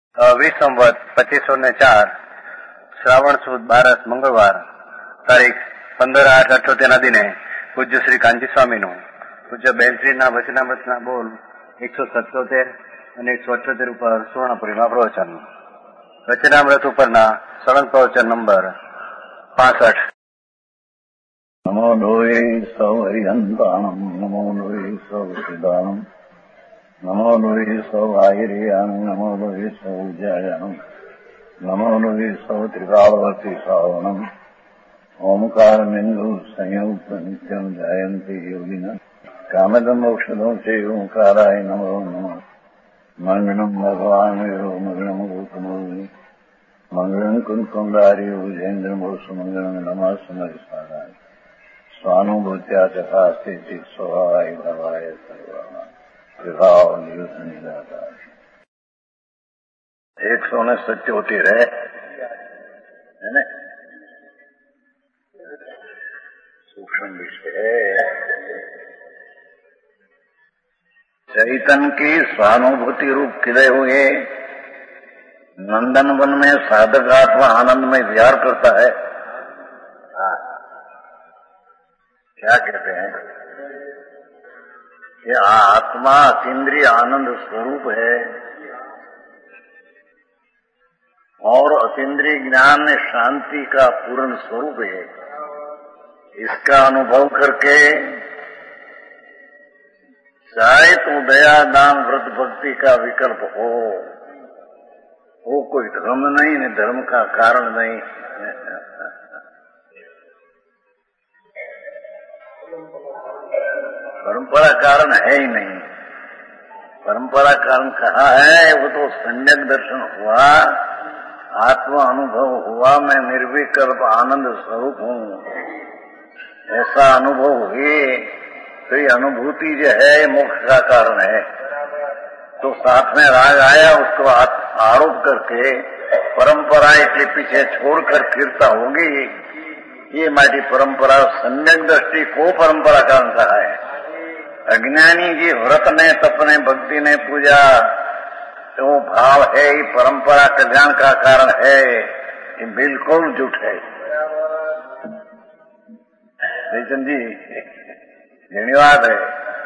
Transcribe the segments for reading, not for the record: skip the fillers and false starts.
વિસંવત 2504 શ્રાવણ સુદ 12 મંગળવાર તારીખ 15/8/78 દિને પૂજ્ય શ્રી કાંજી સ્વામીનું પૂજ્ય બેલશ્રીના વચનામૃતના બોલ 177 અને 178 ઉપર સુવર્ણપુરીમાં પ્રવચન. વચનામૃત ઉપરના સળંગ પ્રવચન નંબર 65. નમો લોહી સૌ હરિહંતાણમ નમો લોહી સૌ સિદ્ધાણમ નમો લોહી સૌ આયર્યાણમ નમો લોહી સૌ જયાણમ નમો લોહી સૌ ત્રિકાળવતી શ્રાવણમ ઓમકાર બિંદુ સંયુક્ત નિત્યમ જાયંતિ યોગિના કામદમ ઔષધો છે ઓંકારાય નમો નમઃ. મંગળમ ભગવાન વિરો મંગળમ ગોતમોહિ મંગળમ કુંકુંડારી ભુજેન્દ્રમો સુમંગળમ નમઃ સમરિસારાય સ્વાનુભૂત્યા ચકાસ્તે સ્વભાવાય ભવાય સર્વા વિભાવ નિયુત નિરાકાર. 177 है ना. सूक्ष्म विषय चैतन्य की स्वानुभूति रूप खिले हुए नंदन वन में साधक आत्मा आनंद में विहार करता है. क्या कहते हैं कि आत्मा अतीन्द्रिय आनंद स्वरूप है और अतीन्द्रिय ज्ञान शांति का पूर्ण स्वरूप है. इसका अनुभव करके चाहे तो दया दान व्रत भक्ति का विकल्प हो, वो कोई धर्म नहीं, धर्म का कारण नहीं. परंपरा कारण है ही नहीं. परंपरा कारण कहा है, वो तो सम्यक दर्शन हुआ, आत्मा अनुभव हुआ, मैं निर्विकल्प आनंद स्वरूप हूँ, ऐसा अनुभव हुए तो ये अनुभूति जो है मोक्ष का कारण है. तो साथ में राग आया, उसको आरोप करके परंपरा के पीछे छोड़कर कीर्ता होगी. ये हमारी परंपरा सम्यक दृष्टि को परंपरा कारण कहा है. अज्ञानी जी व्रत ने तप ने भक्ति ने पूजा तो वो भाव है, ये परंपरा कल्याण का कारण है, ये बिल्कुल झूठ है. जयचंद जी धन्यवाद है.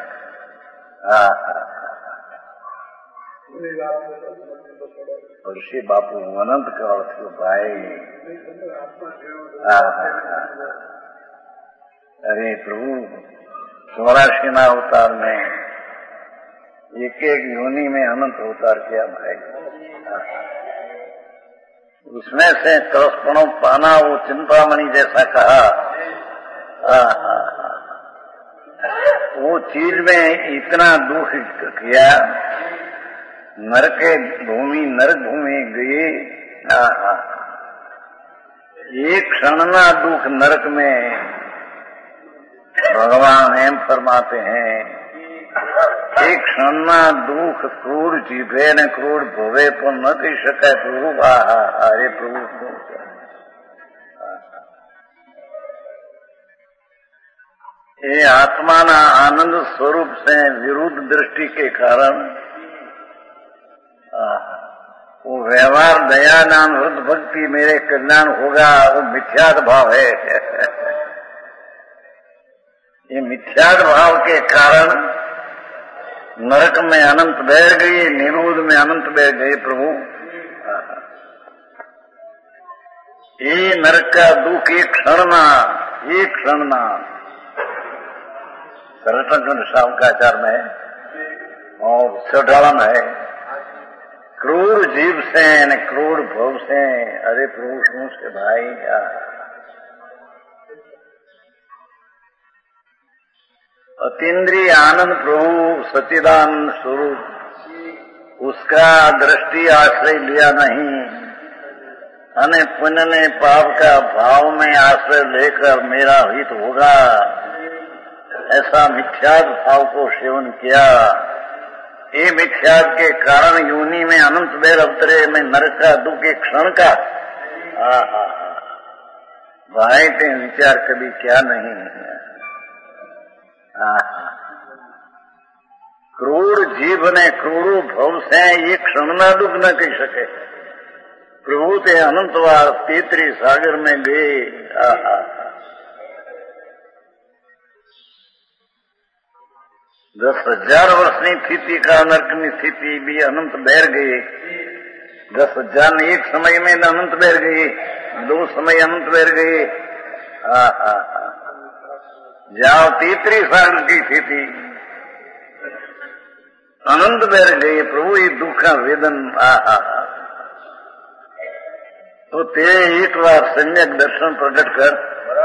ऋषि बापू अनंत काल थयो भाई. अरे प्रभु 84 अवतार में एक एक योनि में अनंत अवतार किया भाई. उसमें से तरसपणों पाना वो चिंतामणि जैसा कहा. वो चीज में इतना दुख किया, नरक भूमि गई. एक क्षण ना दुख नरक में भगवान एम फरमाते हैं, एक क्षण ना दुख क्रूर जीभे ने क्रूर भोवे तो न कही शकाय प्रभु. अरे प्रभु ये आत्मा ना आनंद स्वरूप से विरुद्ध दृष्टि के कारण वो व्यवहार दया नाम वृद्ध भक्ति मेरे कल्याण होगा, वो मिथ्यात्व भाव है. ये मिथ्यात्व भाव के कारण नरक में अनंत बैठ गई, निरोध में अनंत बैठ गई. प्रभु ये नरक का दुख एक क्षण ना सरटन शावकाचार में और चौटाला में है. क्रूर जीव से न क्रूर भव से. अरे प्रभु शू से भाई. अतीन्द्रिय आनंद प्रभु सच्चिदानंद स्वरूप, उसका दृष्टि आश्रय लिया नहीं, अने पुण्य ने पाप का भाव में आश्रय लेकर मेरा हित होगा, ऐसा मिथ्यात्व भाव को सेवन किया. ये मिथ्यात्व के कारण योनि में अनंत बेर अवतरे में नरक का दुख एक क्षण का. भाई ते विचार कभी क्या नहीं. क्रूर जीव ने क्रूरो भव से ये क्षणना दुख न कही सके। प्रभु ते अनंतवार तेतरी सागर में गए। 10,000 વર્ષની સ્થિતિ का नरकनी स्थिति भी अनंत बैर गई। 10,000 ने एक समय में अनंत बैर गई, 2 समय अनंत बैर गई। जाओ तेतरी सागर की स्थिति अनंत बैर गई। प्रभु ये दुख का वेदन तो ते एक बार सम्यक दर्शन प्रकट कर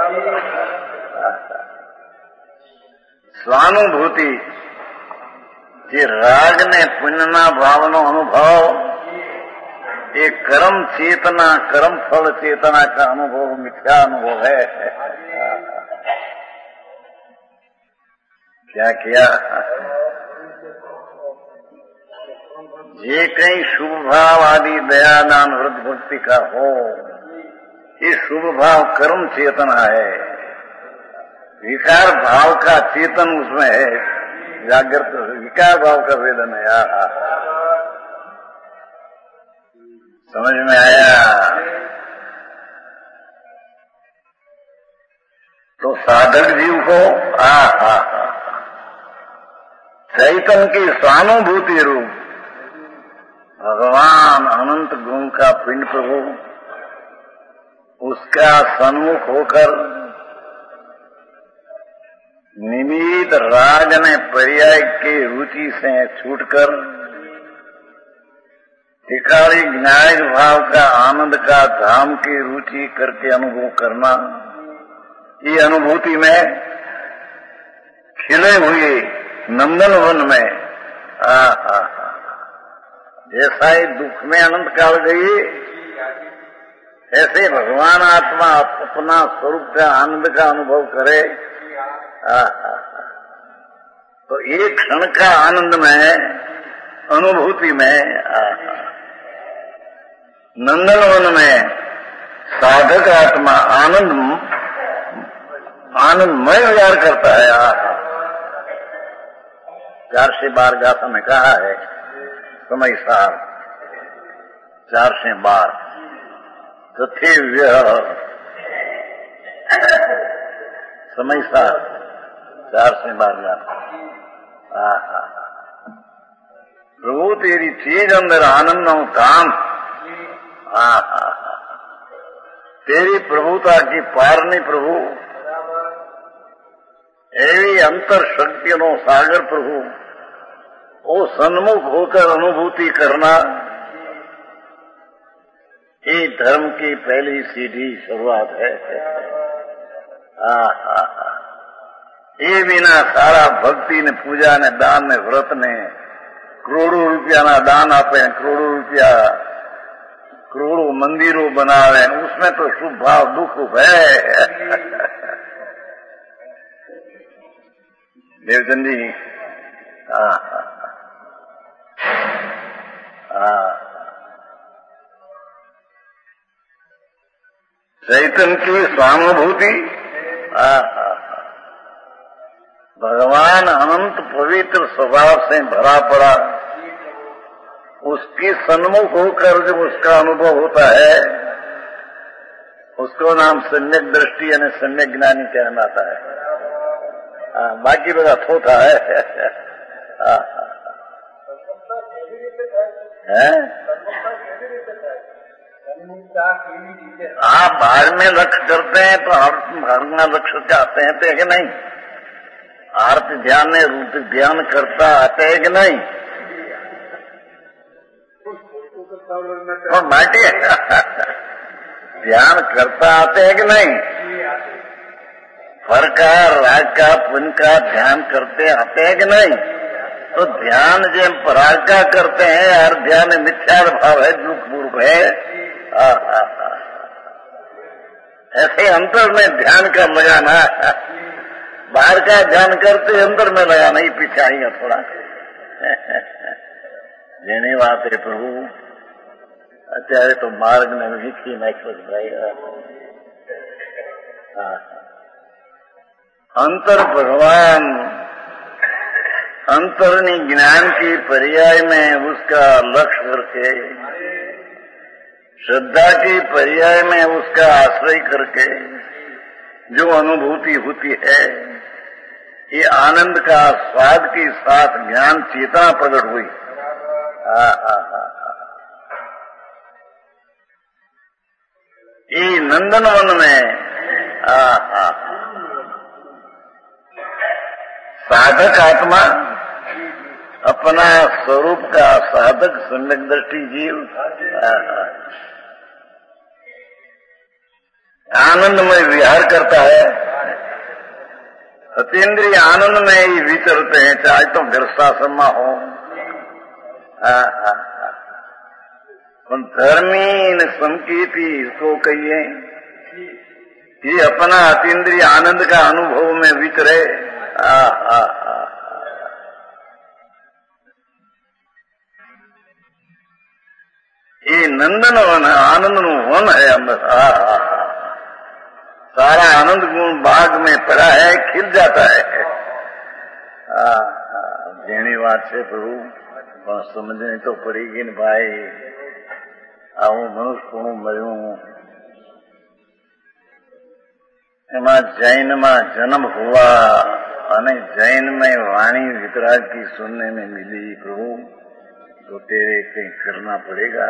स्वानुभूति જે રાગ ને પુણ્યના ભાવનો અનુભવ એ कर्म चेतना कर्म फल चेतना का अनुभव मिथ्या अनुभव है। क्या किया? ये कहीं शुभ भाव आदि दया दान व्रत भक्ति का हो, ये शुभ भाव कर्म चेतना है। विकार भाव का चेतन उसमें है, जागृत विकार भाव का वेदन है। समझ में आया? तो साधक जीव को चैतन्य की स्वानुभूति रूप भगवान अनंत गुण का पिंड प्रभु उसका सन्मुख होकर निमित्त राग ने पर्याय के रुचि से छूटकर टिकाड़ी न्याय भाव का आनंद का धाम की रुचि करके अनुभव करना, ये अनुभूति में खिले हुए नंदन वन में जैसा ही दुख में अनंत काल गई, ऐसे भगवान आत्मा अपना स्वरूप का आनंद का अनुभव करे। तो एक क्षण का आनंद में अनुभूति में नंदनवन में साधक आत्मा आनंदमय विचार करता है। 412 गाथा में कहा है समय सार 412 तथे समय सार 412 गाथा। प्रभु तेरी चीज अंदर आनंद हूं काम। तेरी प्रभुता की पार नहीं प्रभु, एवी अंतर शक्ति नो सागर प्रभु, वो सन्मुख होकर अनुभूति करना, ये धर्म की पहली सीधी शुरुआत है। ये बिना सारा भक्ति ने पूजा ने दान ने व्रत ने करोड़ों रुपया ना दान आपे, करोड़ों रुपया करोड़ों मंदिरों बनावे, उसमें तो शुभ भाव दुख है। देवचंद जी चैतन्य की स्वानुभूति भगवान अनंत पवित्र स्वभाव से भरा पड़ा, उसकी सन्मुख होकर जब उसका अनुभव होता है, उसको नाम सम्यक दृष्टि यानी सम्यक ज्ञानी कहलाता है। बाकी बड़ा थोथा है। आप भाग में लक्ष्य करते हैं तो हम भाग में लक्ष्य चाहते हैं तो कि नहीं? आर्त ध्यान में रूप ध्यान करता आते है कि नहीं? और बाटी ध्यान करता आते हैं कि नहीं? फर का राग का पुण्य का ध्यान करते आते हैं कि नहीं? तो ध्यान जब पराग का करते हैं हर ध्यान मिथ्या भाव है, दुख पूर्व है। ऐसे अंतर में ध्यान का लगाना, बाहर का ध्यान करते अंदर में लगाना ही पीछे आएगा थोड़ा। જેની વાત है प्रभु અત્યારે तो मार्ग ने વીખી નાખ્યો છે ભાઈ। अंतर भगवान अंतरनी ज्ञान की पर्याय में उसका लक्ष्य करके, श्रद्धा की पर्याय में उसका आश्रय करके जो अनुभूति होती है, ये आनंद का स्वाद के साथ ज्ञान चेतना प्रकट हुई। ये नंदनवन में साधक आत्मा अपना स्वरूप का साधक सम्यक दृष्टि जीव आनंदमय विहार करता है। अतीन्द्रिय आनंद में ही विचरते हैं, चाहे तो गृहस्थाश्रम हो। धर्मी न संकीर्ति इसको कहिए, ये अपना अतीन्द्रिय आनंद का अनुभव में विचरे। ये नंदनवन आनंद वन है अंदर। सारा आनंद गुण बाग में पड़ा है, खिल जाता है। जेनी बात से प्रभु समझने तो पड़ेगी न भाई। आऊं मनुष्य को मरू एમાં जैन जन्म हुआ અને जैन में वाणी वितराग की सुनने में मिली। प्रभु तो तेरे कहीं करना पड़ेगा।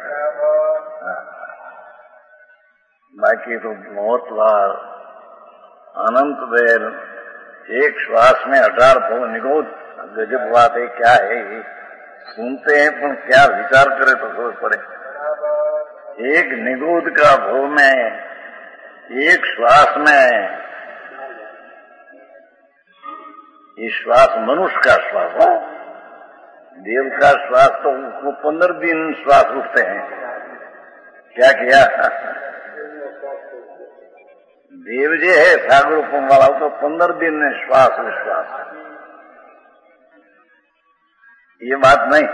बाकी तो बहुत बार अनंत बेर एक श्वास में 18 भव निगोद। गजब बात है, क्या है ये? सुनते हैं पर क्या विचार करे तो सोच पड़े। एक निगोद का भव में, एक श्वास में, ये श्वास मनुष्य का श्वास है। देव का श्वास तो उसको 15 दिन श्वास उठते हैं। क्या किया? देव जी है सागर रूपम वाला, तो 15 दिन में श्वास विश्वास। ये बात नहीं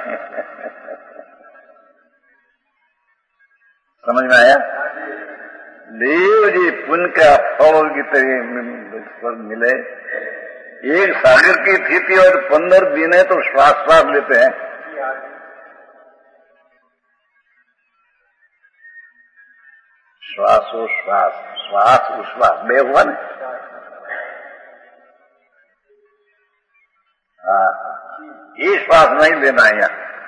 समझ में आया? देव जी पुण्य का फल की तरह मिले। एक सागर की स्थिति और 15 दिन है तो श्वास श्वास लेते हैं। श्वासोश्वास, श्वास उश्वास बे हुआ ना। ये श्वास नहीं लेना है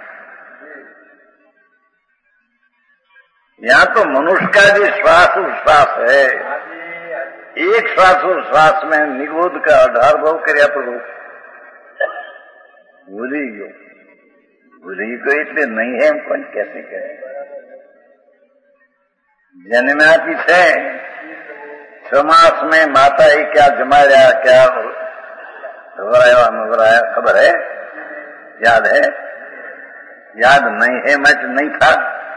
यहाँ तो मनुष्य का जो श्वास उश्वास है, एक श्वास उश्वास में निगोद का 18 भव कर्या प्रभु भूली गयो એટલે नहीं है हमको कैसे कहे। जन्मा पीछे 6 मास में माता ही क्या जमाया, क्या घबराया मगराया, खबर है? याद है? याद नहीं है, मैं नहीं था।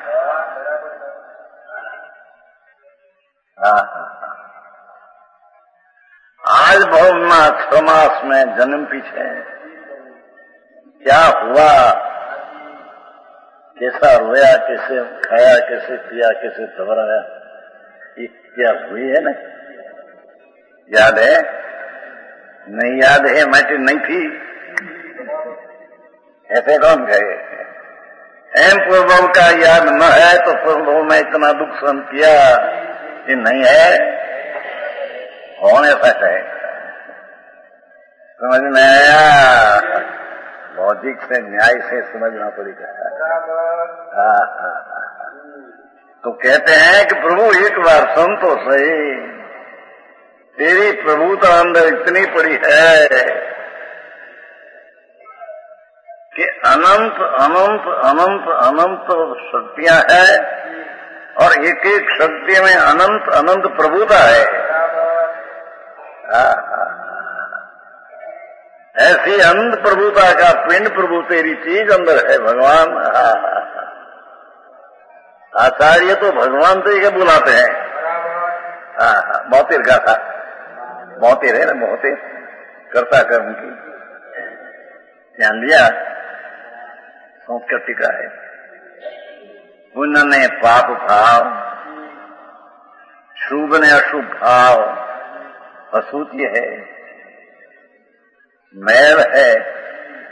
आज भव में 6 मास में जन्म पीछे क्या हुआ, कैसा रोया, कैसे खाया, कैसे पिया, कैसे घबराया, ये क्या हुई है ना? याद है? नहीं याद है, मैं नहीं थी। ऐसे कौन कहे? एम पूर्व का याद न है तो पूर्व में इतना दुख सहन किया, ये नहीं है। कौन ऐसा है? समझ में आया? लॉजिक से, न्याय से समझना पड़ेगा। तो कहते हैं कि प्रभु एक बार सुन तो सही, तेरी प्रभुता अंदर इतनी पड़ी है कि अनंत अनंत अनंत अनंत शक्तियां हैं और एक एक शक्ति में अनंत अनंत प्रभुता है। ऐसी अनंत प्रभुता का पिंड प्रभु तेरी चीज अंदर है भगवान। आचार्य तो भगवान तो ये बुलाते हैं। बहुतेर गाथा, बहुतेर है ना, बहुतेर करता कर्म की ध्यान दिया। संस्कृत टीका है, पुण्य ने पाप भाव, शुभ ने अशुभ भाव, असूची है, मैल है,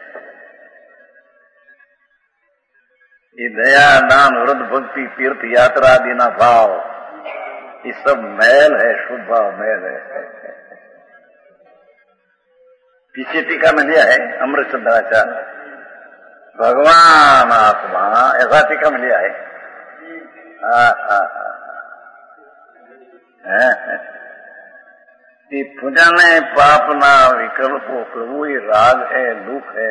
ये दया दान व्रत भक्ति तीर्थ यात्रा आदि ना भाव, ये सब मैल है, शुभ भाव मैल है। पीछे टीका में लिया है अमृत चंद्राचार्य, भगवान आत्मा, ऐसा टीका में लिया है। ये पूजा में पाप ना विकल्पो प्रभु, ये राग है, दुख है,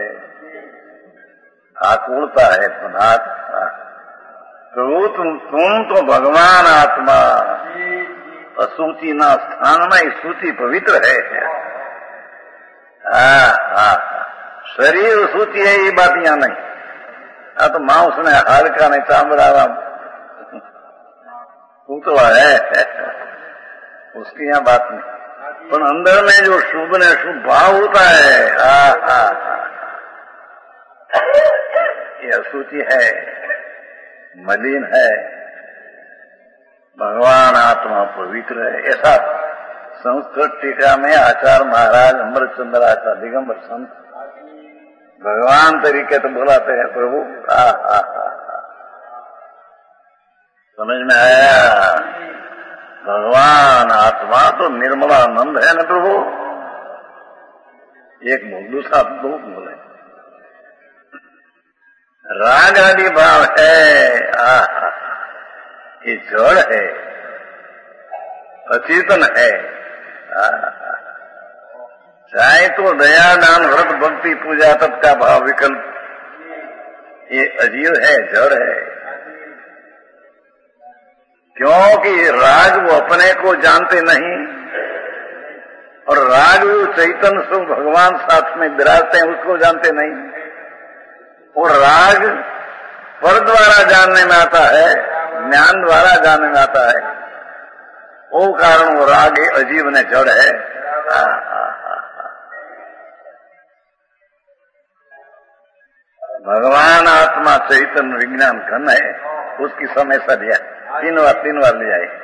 आकुलता है, पदार्थ। प्रभु तुम तो भगवान आत्मा, असूचि ना स्थान में सूचि पवित्र है। शरीर सूचि है, ये बात यहाँ नहीं। तो मांस ने हल्का नहीं, चामड़ा पुतला है, उसकी यहाँ बात नहीं। पर अंदर में जो शुभ ने शुभ भाव होता है, ये असूचि है, मलिन है, भगवान आत्मा पवित्र है। ऐसा संस्कृत टीका में आचार्य महाराज अमृतचंद्र आचार्य दिगंबर संत भगवान तरीके तो बुलाते हैं प्रभु। समझ में आया? भगवान आत्मा तो निर्मलानंद है न प्रभु। एक बोल, दूसरा दो बोले, राग आदि भाव है, ये जड़ है, अचेतन है। चाहे तो दया दान व्रत भक्ति पूजा तब का भाव विकल्प, ये अजीव है, जड़ है। क्योंकि राग वो अपने को जानते नहीं, और राग वो चैतन्य स्वरूप भगवान साथ में विराजते हैं, उसको जानते नहीं। और राग पर द्वारा जानने में आता है, ज्ञान द्वारा जानने में आता है। वो कारण वो राग अजीब ने जड़ है। भगवान आत्मा चैतन्य विज्ञान घन है, उसकी समय से दिया, तीन बार ले आए।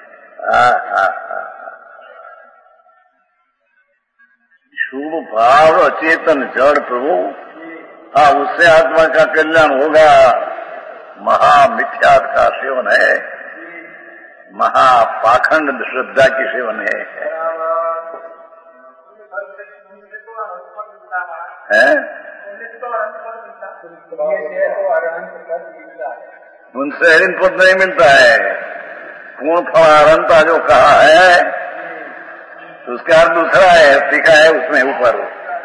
शुभ भाव अचेतन जड़ प्रभु, उससे आत्मा का कल्याण होगा। महामिथ्यात का सेवन है, महापाखंड श्रद्धा की सेवन है। उनसे हरिन पद नहीं मिलता है। पूर्ण फलारंता जो कहा है, तो उसका अर्थ दूसरा है, टीका है उसमें ऊपर।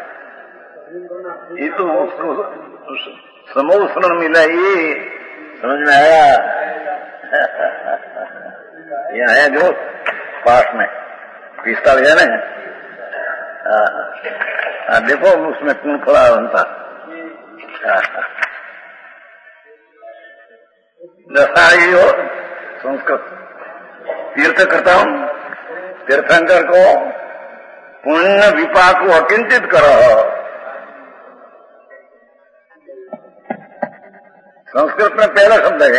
ये तो उसको समोषण मिला, ये समझ में आया? यहाँ है जो पास में पिस्ता है ना, देखो उसमें पूर्ण फलारंता। दशाई हो संस्कृत तीर्थ करता हूं, तीर्थंकर को पुण्य विपाक को अकिंचित करो। संस्कृत में पहला शब्द है,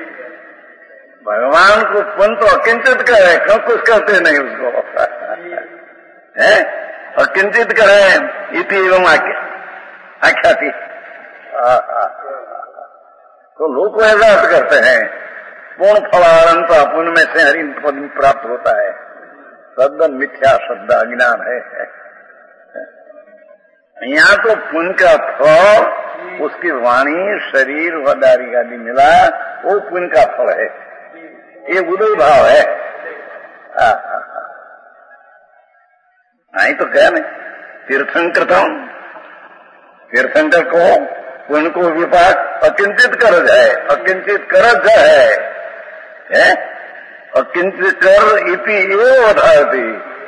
भगवान को पुण्य तो अकिंचित करे, क्यों कुछ करते नहीं उसको है, अकिंचित करे। इति एवं आख्या थी, तो लोग को ऐसा अर्थ करते हैं, पूर्ण फलारंता, पुण्य में से हरि पद प्राप्त होता है। सदन मिथ्या शब्द अज्ञान है। यहाँ तो पुण्य का फल उसकी वाणी, शरीर वदारी आदि मिला, वो पुण्य का फल है। ये उदय भाव है। नहीं तो क्या नहीं, तीर्थंकर तीर्थंकर को पुण्य को विपाक अकिंचित कर जाए, अकिंचित कर जाए, अकिंचित कर इति एव अधारति।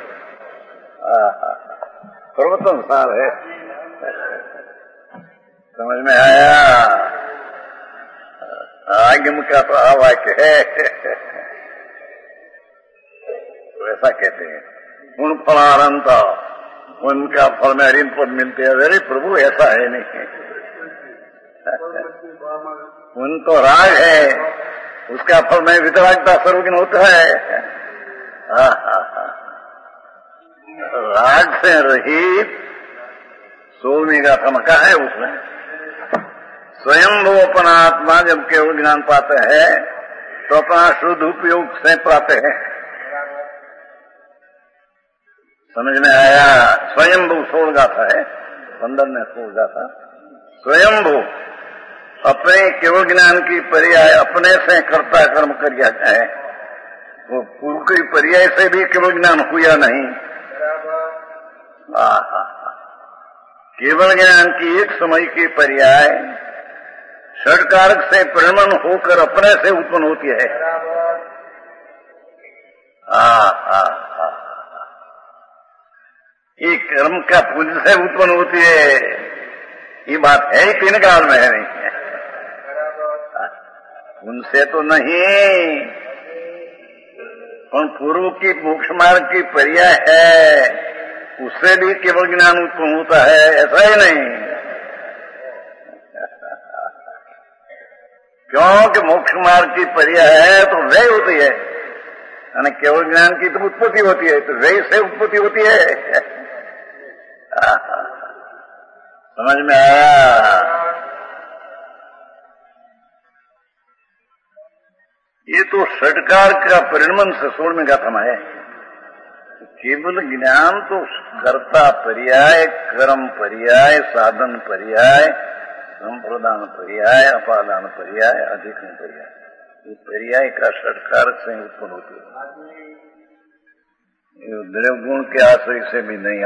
सर्वोत्तम सार है। समझ में आया? आगम का तो आवाक्य है, तो ऐसा कहते हैं। पुण्य फलारंता, उनका फल में हरिन पद मिलते हैं। अरे प्रभु ऐसा है नहीं, उन तो राग है, उसका फल में वितरागता सर्वज्ञ होता है। राग से रहित 16वीं गाथा में कहा है, उसमें स्वयं वो अपना आत्मा जब केवल ज्ञान पाते हैं तो अपना शुद्ध उपयोग से पाते हैं। समझ में आया? स्वयंभू सोल गाथा है, 15 में सोल गाथा। स्वयंभू अपने केवल ज्ञान की पर्याय अपने से कर्ता कर्म कर जाता है। वो पूर्व की पर्याय से भी केवल ज्ञान हुआ नहीं। केवल ज्ञान की एक समय की पर्याय षडकारक से परिणमन होकर अपने से उत्पन्न होती है। ये कर्म का पुंज से उत्पन्न होती है, ये बात है ही 3 काल में है नहीं है। उनसे तो नहीं, पर पूर्व की मोक्ष मार्ग की पर्याय है, उससे भी केवल ज्ञान उत्पन्न होता है, ऐसा ही नहीं। क्योंकि मोक्ष मार्ग की पर्याय है तो व्यय होती है, यानी केवल ज्ञान की तो उत्पत्ति होती है, तो व्यय से उत्पत्ति होती है। समझ में आया? ये तो षटकार का परिणमन से 16 गाथा है। केवल ज्ञान तो कर्ता पर्याय, कर्म पर्याय, साधन पर्याय, संप्रदान पर्याय, अपादान पर्याय, अधिकरण पर्याय, ये पर्याय का षटकार से उत्पन्न होती है। ये द्रव्य गुण के आश्रय से भी नहीं।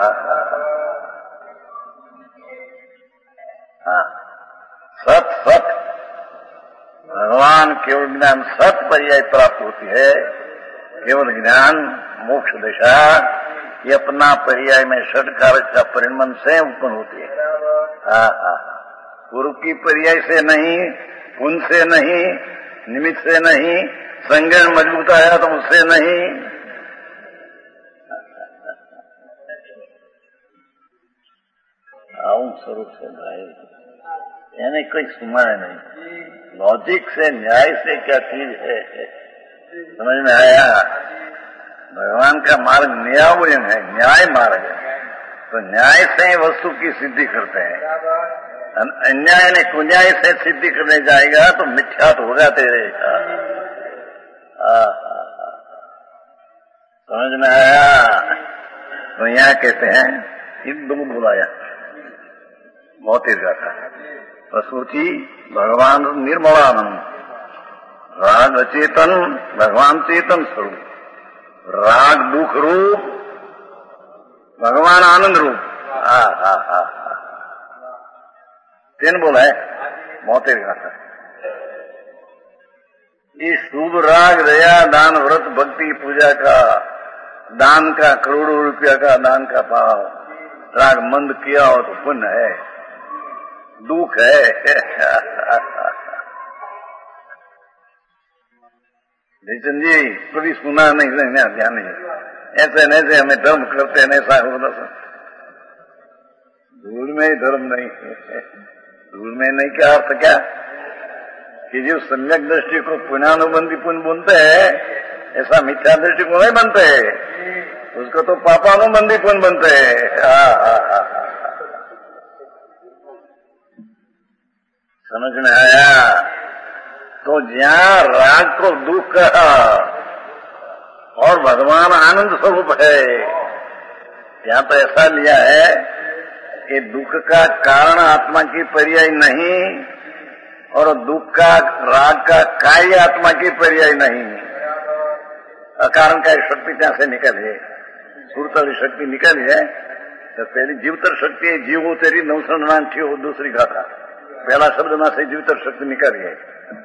सत सत भगवान केवल ज्ञान सत पर्याय प्राप्त होती है। केवल ज्ञान मोक्ष दशा ये अपना पर्याय में षटकारक का परिणमन से उत्पन्न होती है। पूर्व की पर्याय से नहीं, पुन से नहीं, निमित्त से नहीं, संज्ञा मजबूत आया तो उससे नहीं। आऊं स्वरूप से भाई, यानी कोई सुना है नहीं। लॉजिक से, न्याय से क्या चीज है, समझ में आया? भगवान का मार्ग न्याय है, न्याय मार्ग है, तो न्याय से वस्तु की सिद्धि करते हैं। अन्याय ने कुन्याय से सिद्धि करने जाएगा तो मिथ्या तो होगा तेरे। समझ में आया? तो यहाँ कहते हैं हिंदू बुलाया बहुत ही जाता है। प्रसूति भगवान निर्मलानंद, राग चेतन भगवान चेतन स्वरूप, राग दुख रूप भगवान आनंद रूप। तीन बोला है बहुत ही जाता है। ये शुभ राग दया दान व्रत भक्ति पूजा का दान का करोड़ों रुपया का दान का भाव, राग मंद किया हो तो पुण्य है, दुख है। निचन जी कभी सुना नहीं, ध्यान नहीं। ऐसे ऐसे हमें धर्म करते हैं, ऐसा होता सब धूल में ही धर्म नहीं है। धूल में नहीं क्या अर्थ क्या कि जो सम्यक दृष्टि को पुण्यानुबंधी पुण्य बनते हैं, ऐसा मिथ्या दृष्टि को नहीं बनते, उसको तो पापानुबंधी पुण्य बनते हैं। समझ में आया? तो जहाँ राग को दुख कहा और भगवान आनंद स्वरूप है, यहाँ तो ऐसा लिया है कि दुख का कारण आत्मा की पर्याय नहीं और दुख का राग का कार्य आत्मा की पर्याय नहीं। अकारण का शक्ति जहाँ से निकली है, सुरतली शक्ति निकली है, तो पहली जीवतर शक्ति है, जीवो तेरी नवसंधान थी, वो दूसरी गाथा। पहला शब्द में से जीवतर शक्ति निकली है।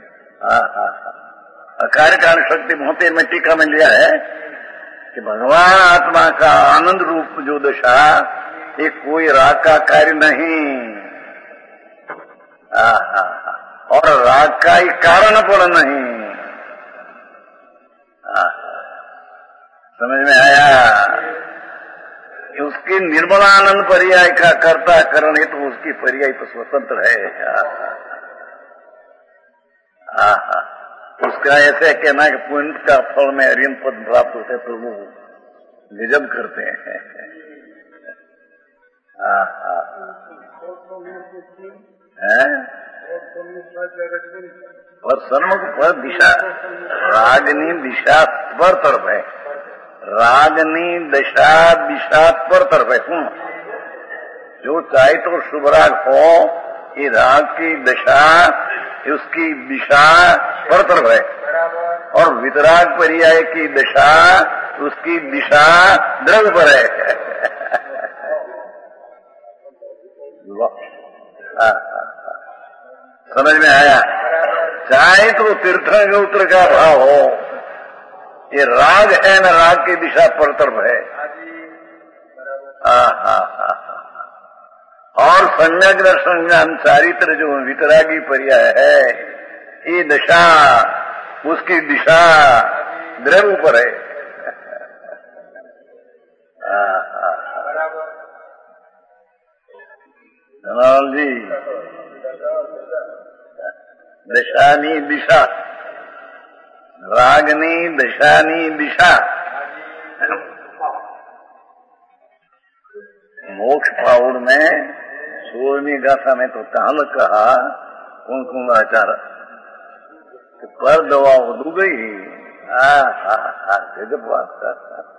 कार्य कारण शक्ति मोहते में टीका में लिया है कि भगवान आत्मा का आनंद रूप जो दशा, ये कोई राग का कार्य नहीं और राग का ही कारण फल नहीं। समझ में आया? उसकी निर्मलानंद पर्याय का कर्ता करण है तो उसकी पर्याय तो स्वतंत्र है। उसका ऐसे कहना कि पुण्य का फल में हरियन पद प्राप्त होते तो वो निजम करते हैं। और सन्मुख पर दिशा, रागनी दिशा पर तरफ है, रागनी दशा दिशा पर तरफ है। सुन, जो चाहे तो शुभ राग हो, ये राग की दशा उसकी दिशा पर तरफ है, और वितराग पर्याय की दशा उसकी दिशा द्रव्य पर है। समझ में आया? चाहे तो तीर्थ गौत्र का भाव हो, ये राग है न, राग की दिशा पर तरफ है। और सम्यक दर्शन ज्ञान चारित्र जो वितरागी पर्याय है, ये दशा उसकी दिशा द्रव्य पर है। जनाल जी, दशानी दिशा, रागनी दशानी दिशा। मोक्ष पाउड़ में 16वीं गाथा में तो ताल कहा कुंकुमाचार पर दवा उड़ गई। गजब बात का।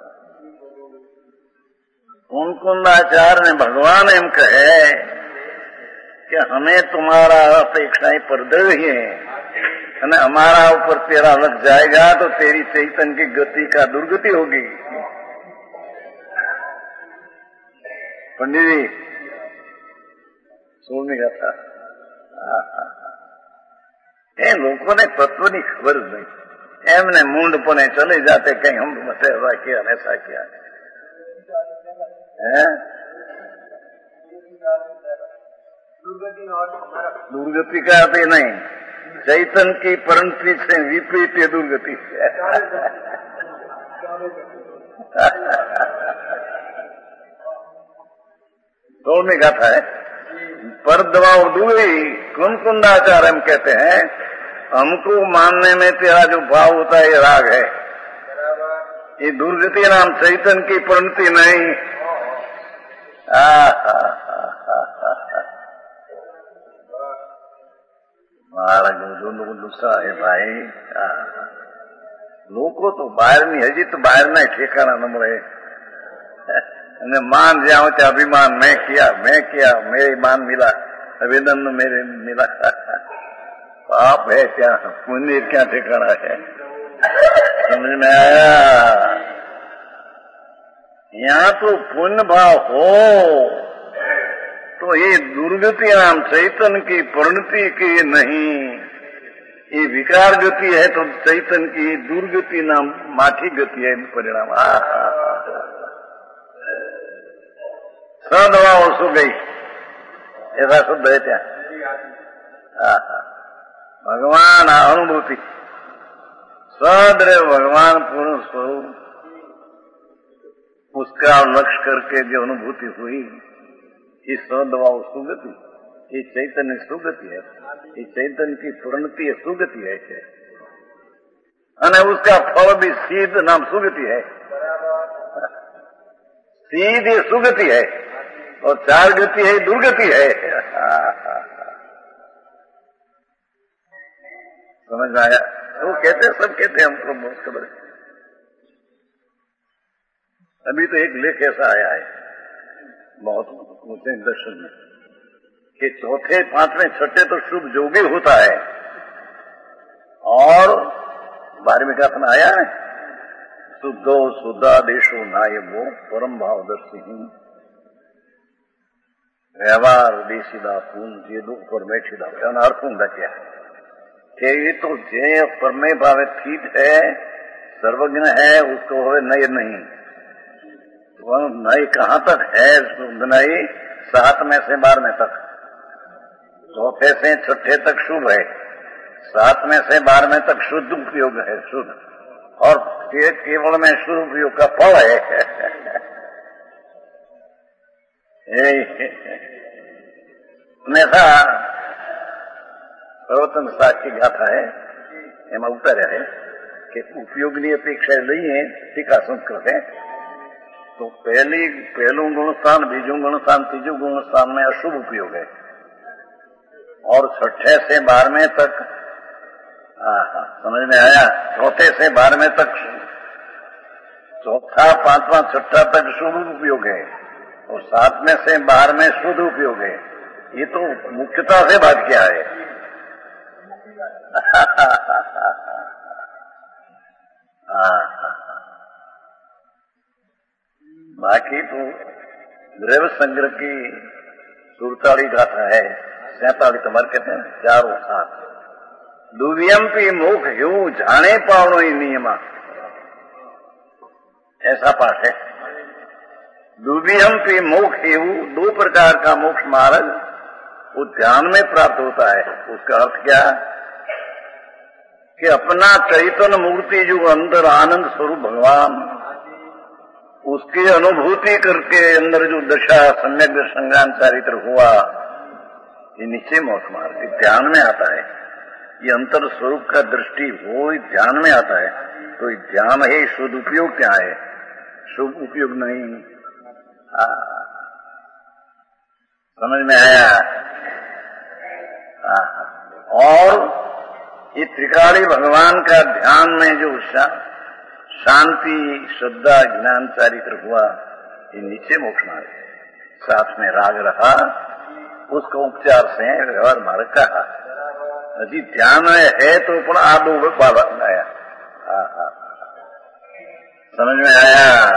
कुंकुमाचार ने भगवान एम कहे कि हमें तुम्हारा अपेक्षाएं पर दृढ़ है, हमारा ऊपर तेरा लग जाएगा तो तेरी चैतन्य की गति का दुर्गति होगी। पंडित जी, 16वीं गाथा। એ લોકોને તત્વની ખબર જ નહીં, એમને મૂંઢપણે ચલે જાતે કઈ હમ મતે રાખ્યા ને સાખ્યા है? दुर्गति का अर्थ नहीं, चैतन्य की परिणति से विपरीत ये दुर्गति है। दौड़ में गाथा है, पर दवा दूरी कुंकुंदाचार हम कहते हैं, हमको मानने में तेरा जो भाव होता है ये राग है, ये दुर्गति नाम चैतन्य की परिणति नहीं। महाराज जो गुस्सा है भाई, લોકો તો બહારની, હજી તો બહારના ઠેકાણા ન મળે અને માન જ્યાં હોય ત્યાં અભિમાન, मैं किया मेरे मान मिला, आवेदन मेरे मिला। पाप है क्या, पुण्य क्या ठिकाना है? समझ में आया? यहाँ तो पुण्य भाव हो तो ये दुर्गति नाम चैतन्य की परिणति की नहीं, ये विकार गति है तो चैतन्य की दुर्गति नाम माठी गति है परिणाम। सदवा सो गई, ऐसा शुद्ध है क्या? भगवान अनुभूति, सदैव भगवान पूर्ण स्वरूप, उसका लक्ष्य करके जो अनुभूति हुई, ये सदवा सुगति, ये चैतन्य सुगति है, ये चैतन्य की परिणति सुगति है, અને उसका फल भी सीध नाम सुगति है। सीधी सुगति है और चार गति है, दुर्गति है। समझ में आया? वो कहते, सब कहते हमको बहुत खबर है। अभी तो एक लेख ऐसा आया है बहुत ऊंचे दर्शन में कि चौथे, पांचवें, छठे तो शुभ जोगी होता है, और 12वीं का अपना आया है, शुद्धो शुद्धा देशो नायबो परम भावदर्शी व्यवहार देशीदा पूर्ण ये दुख पर बैठीदा। अर्थ ऊंगा क्या है कि ये तो जे परमे भावे ठीक है, सर्वज्ञ है, उसको हो नय नहीं। वह नय कहाँ तक है? नय 7 में से 12 तक, चौथे से छठे तक शुभ है, 7 में से 12 तक शुद्ध उपयोग है, शुद्ध, और केवल में शुद्ध उपयोग का फल है। ऐसा प्रवर्तन साख की गाथा है, एम उतर है कि उपयोगनी अपेक्षा लईए टीका संस्कृत है तो पहलू गुणस्थान, बीजू गुणस्थान, तीजू गुणस्थान में अशुभ उपयोग है, और 6 से 12वें तक समझ में आया। 4 से 12वें तक, 4, 5, 6 तक शुभ उपयोग है और 7वें से 12वें शुद्ध उपयोग है। ये तो मुख्यता से बात क्या है। बाकी तो द्रव्य संग्रह की 47 गाथा है, 47 तुम्हारे कहते हैं 4 और 7। दुव्यंपी मोख यू जाने पावनो ही नियमा, ऐसा पाठ है। दुव्यंपी मोख यू, 2 प्रकार का मोक्ष मार्ग वो ध्यान में प्राप्त होता है। उसका अर्थ क्या कि अपना चैतन्य मूर्ति जो अंदर आनंद स्वरूप भगवान, उसकी अनुभूति करके अंदर जो दशा सम्यक संज्ञान चारित्र हुआ, ये निश्चय मोक्ष मार्ग ध्यान में आता है। ये अंतर स्वरूप का दृष्टि वो ध्यान में आता है। तो ये ध्यान है, शुद्ध उपयोग क्या है, शुभ उपयोग नहीं। समझ में आया। और ये त्रिकाली भगवान का ध्यान में जो शांति, श्रद्धा, ज्ञान चारित्र हुआ, ये नीचे मोक्ष मार्ग है। साथ में राग रहा, उसको उपचार से व्यवहार मार्ग कहा। हजी ध्यान है तो पण आदो आया। समझ में आया।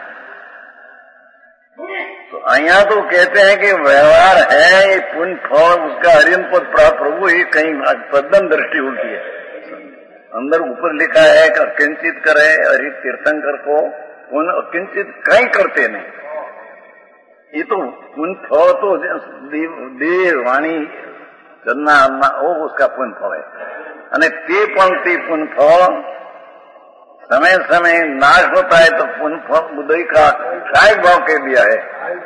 तो अहिया तो कहते हैं कि व्यवहार है, ये पुण्य फल उसका हरियन पद प्राप्त प्रभु, ये कहीं तद्दन दृष्टि उल्टी है। अंदर ऊपर लिखा है कि किंचित करे हरि तीर्थंकर को पुण्य, किंचित कहीं करते नहीं। ये तो पुण्य फल तो देह वाणी चलना अन्ना वो उसका पुण्य फल है। અને તે પણ તે પુण्य फल समय समय नाश होता है तो पुण्य फल उदय का सहायक भाव कह दिया है।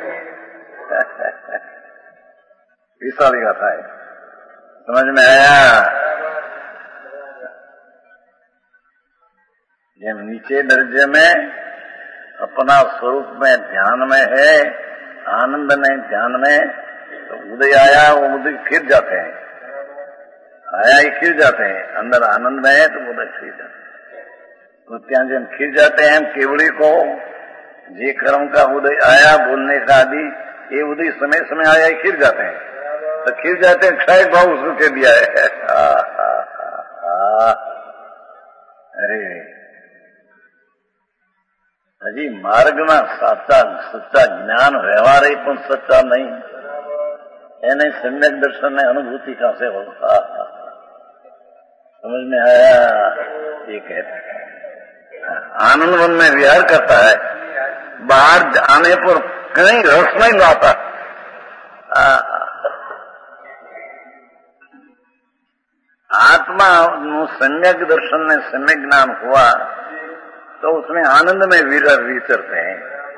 विशाल गाथा है। समझ में आया। ये नीचे दर्जे में अपना स्वरूप में ध्यान में है, आनंद में ध्यान में, तो उदय आया वो उदय खिर जाते हैं, आया ही खिर जाते हैं। अंदर आनंद में है तो उदय खिर जाते हैं। तो ત્યાં જેમ खिर जाते हैं केवड़ी को, जे कर्म का उदय आया बोलने का आदि, ये उदय समय समय आया ही खिर जाते हैं। तो खिर जाते हैं क्षय भाव उसको कह दिया है। अरे हजी मार्गना साचा सच्चा ज्ञान व्यवहार ही पण सच्चा नहीं, એને सम्यक दर्शन ने अनुभूति का से होता। समझ में आया। ये कहते हैं आनंद मन में विहार करता है, बाहर आने पर कहीं रस नहीं लाता। आत्मा सम्यक दर्शन में सम्यक ज्ञान हुआ तो उसमें आनंद में विचरते हैं।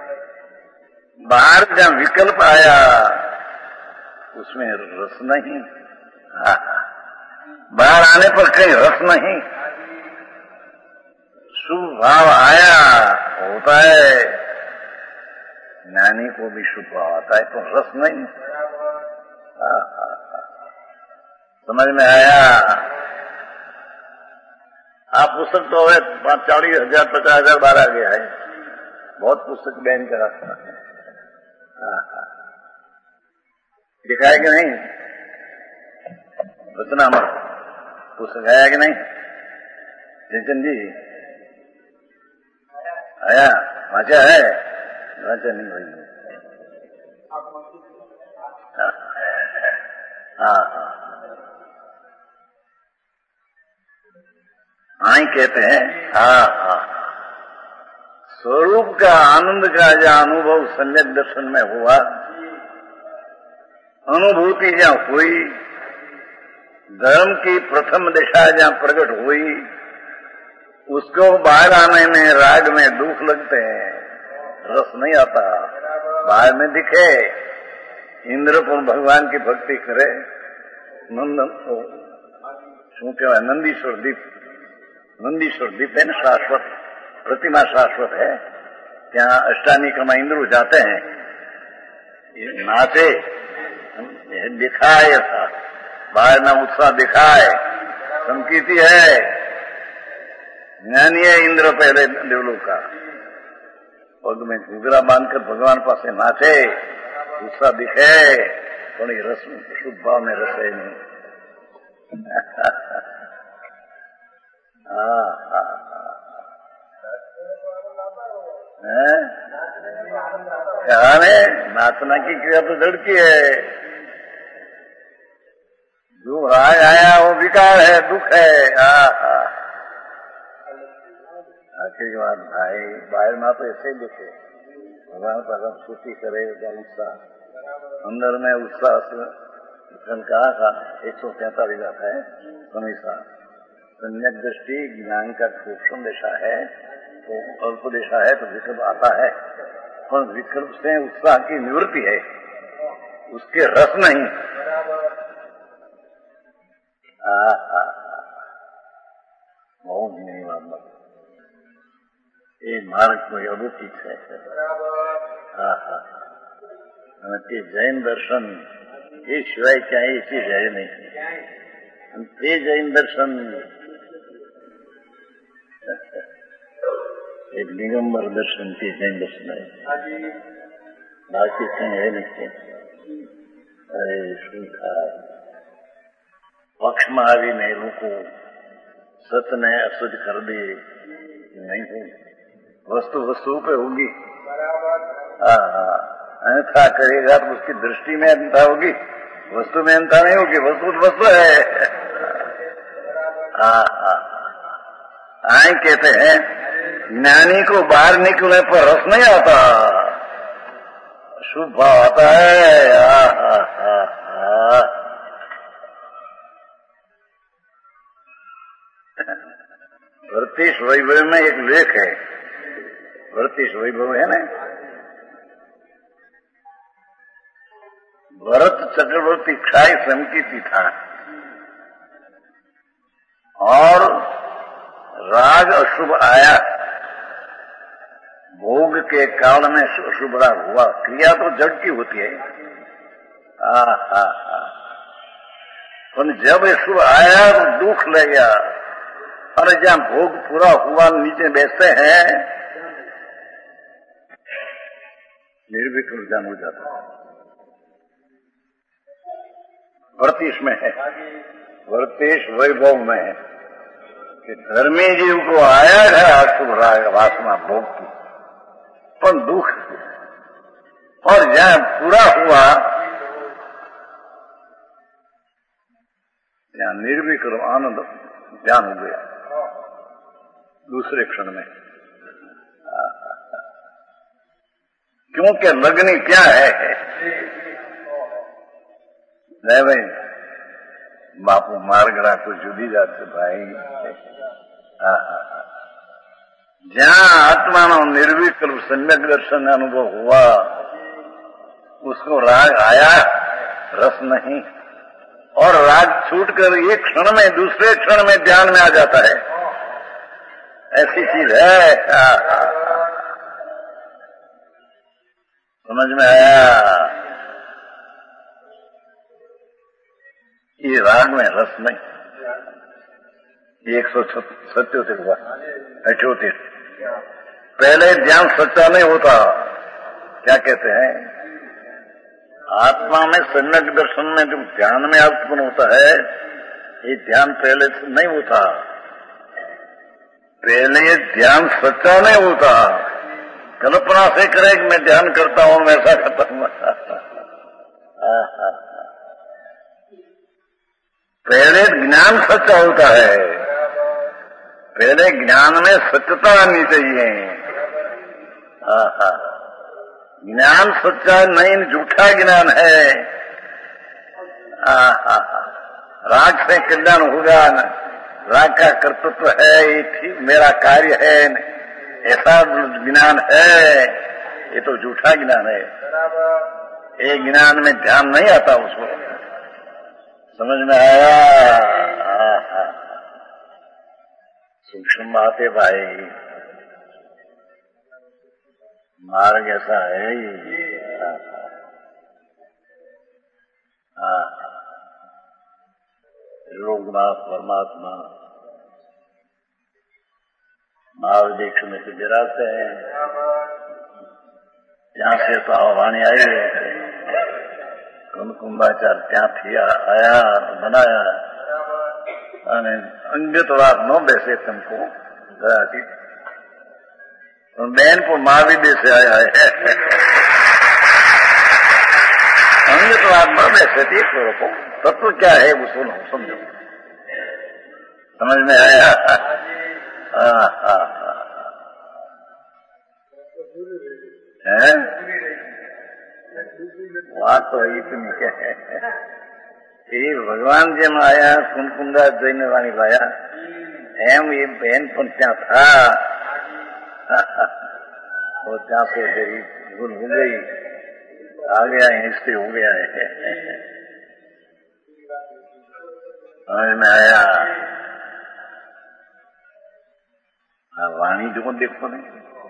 बाहर जहां विकल्प आया उसमें रस नहीं। बाहर आने पर कहीं रस नहीं। शुभ भाव आया होता है, ज्ञानी को भी शुभ भाव आता है तो रस नहीं। समझ में आया। आप पुस्तक तो है 40,000 50,000 बार आ गया है। बहुत पुस्तक बैन करा दिखाया कि नहीं, रचना मत पुस्तक आया कि नहीं जयचंद जी? आया वाचा है, वाचा नहीं भाई। हाँ ही कहते हैं। स्वरूप का आनंद का जहाँ अनुभव सम्यक दर्शन में हुआ, अनुभूति जहाँ हुई, धर्म की प्रथम दिशा जहाँ प्रकट हुई, उसको बाहर आने में राग में दुख लगते हैं, रस नहीं आता। बाहर में दिखे इंद्र पर भगवान की भक्ति करे, नंदन को शू कहवाय नंदीश्वर दीप, नंदीश्वर दीप है ना, शाश्वत प्रतिमा शाश्वत है। ત્યાં अष्टानिक्रमा इंद्र जाते हैं, ये नाचे दिखाए था बाहर ना उत्साह दिखाए, संकीर्ति है, ज्ञानी है इंद्र पहले देवलोक का। पग में घुघरा बांधकर भगवान पास नाचे, उत्साह दिखे, पण ये रस शुद्ध भाव में रस है नहीं। क्या है नाचना की क्रिया तो जड़ की है, जो राग आया वो विकार है, दुख है। आखिर बात भाई बाहर ना तो ऐसे ही दिखे, भगवान का सब स्तुति करे, उत्साह अंदर में उत्साह से कहा था 143 आता है हमेशा। सम्यक दृष्टि ज्ञान का सूक्ष्म दिशा है, तो अल्प दिशा है तो विकल्प आता है, पर विकल्प से उत्साह की निवृत्ति है, उसके रस नहीं। बहुत नहीं बात, ये मार्ग कोई अलौकिक है। ते जैन दर्शन ये शिवाय काही चीज है नहीं, ते जैन दर्शन एक दिगंबर दर्शन ते जैन दर्शन है, बाकी कहीं है नहीं। अरे શું થાય, પક્ષમાં આવીને લોકો સતને અશુદ્ધ કરી દે नहीं हो, वस्तु वस्तु पे होगी। अन्यथा करेगा तो उसकी दृष्टि में अंता होगी, वस्तु में अंता नहीं होगी, वस्तु वस्तु है। आए कहते हैं ज्ञानी को बाहर निकलने पर रस नहीं आता, शुभ भाव आता है। भरतीश वैभव में एक लेख है, भरतीश वैभव है ना, भरत चक्रवर्ती क्षय संकीर्ति था और राग अशुभ आया, भोग के काल में शुभ राग हुआ, क्रिया तो जड़ की होती है। जब शुभ आया तो दुख ले गया, और जहां भोग पूरा हुआ नीचे बैठते हैं निर्विकल्प ज्ञान हो जाता है। वर्तीश में है, वर्तीश वैभव में है कि धर्मी जीव को आया है अशुभ राग वासना भोग की, पर दुख, और जहां पूरा हुआ यहाँ निर्विकल्प आनंद ज्ञान हो गया दूसरे क्षण में। क्योंकि लगनी क्या है, नहीं भाई बापू मार्गड़ा को जुदी जाते भाई। जहां आत्मा नो निर्विकल्प सम्यक दर्शन अनुभव हुआ, उसको राग आया, रस नहीं, और राग छूटकर एक क्षण में दूसरे क्षण में ध्यान में आ जाता है, ऐसी चीज है। समझ में आया? ये राग में रस नहीं। 177 हुआ 78। पहले ध्यान सच्चा नहीं होता, क्या कहते हैं, आत्मा में सम्यक दर्शन में जो ध्यान में उत्पन्न होता है, ये ध्यान पहले से नहीं होता, पहले ध्यान सच्चा नहीं होता, कल्पना से करे कि मैं ध्यान करता हूं, मैं ऐसा करता हूं। पहले ज्ञान सच्चा होता है, पहले ज्ञान में सत्यता आनी चाहिए। ज्ञान सच्चा नहीं, झूठा ज्ञान है। राग से कल्याण होगा, राग का कर्तृत्व है, ये ठीक मेरा कार्य है, ऐसा ज्ञान है, ये तो झूठा ज्ञान है। ये ज्ञान में ध्यान नहीं आता उसको, समझ में आया? सूक्ष्म बात है भाई, मार्ग ऐसा है ही। लोकनाथ परमात्मा महाविदेश में से विराजते हैं। ત્યાં से तो वाणी आई है कुंकुंबाचार ત્યાંથી आया बनाया અને અંગતવાદ ન બેસે तुमको दयाती बहन को माँ विदेश से आया है अंगतवाद न बैसे देख को तत्व क्या है वो सुनो समझो समझ में आया। है बात तो इतनी क्या है ये भगवान जी में आया कुंकुंदा जैन वाणी लाया एम ये बहन पण त्या था वो ત્યાં से तेरी भूल हो गई आ गया इससे हो गया है समझ में आया। वाणी जो देखो नहीं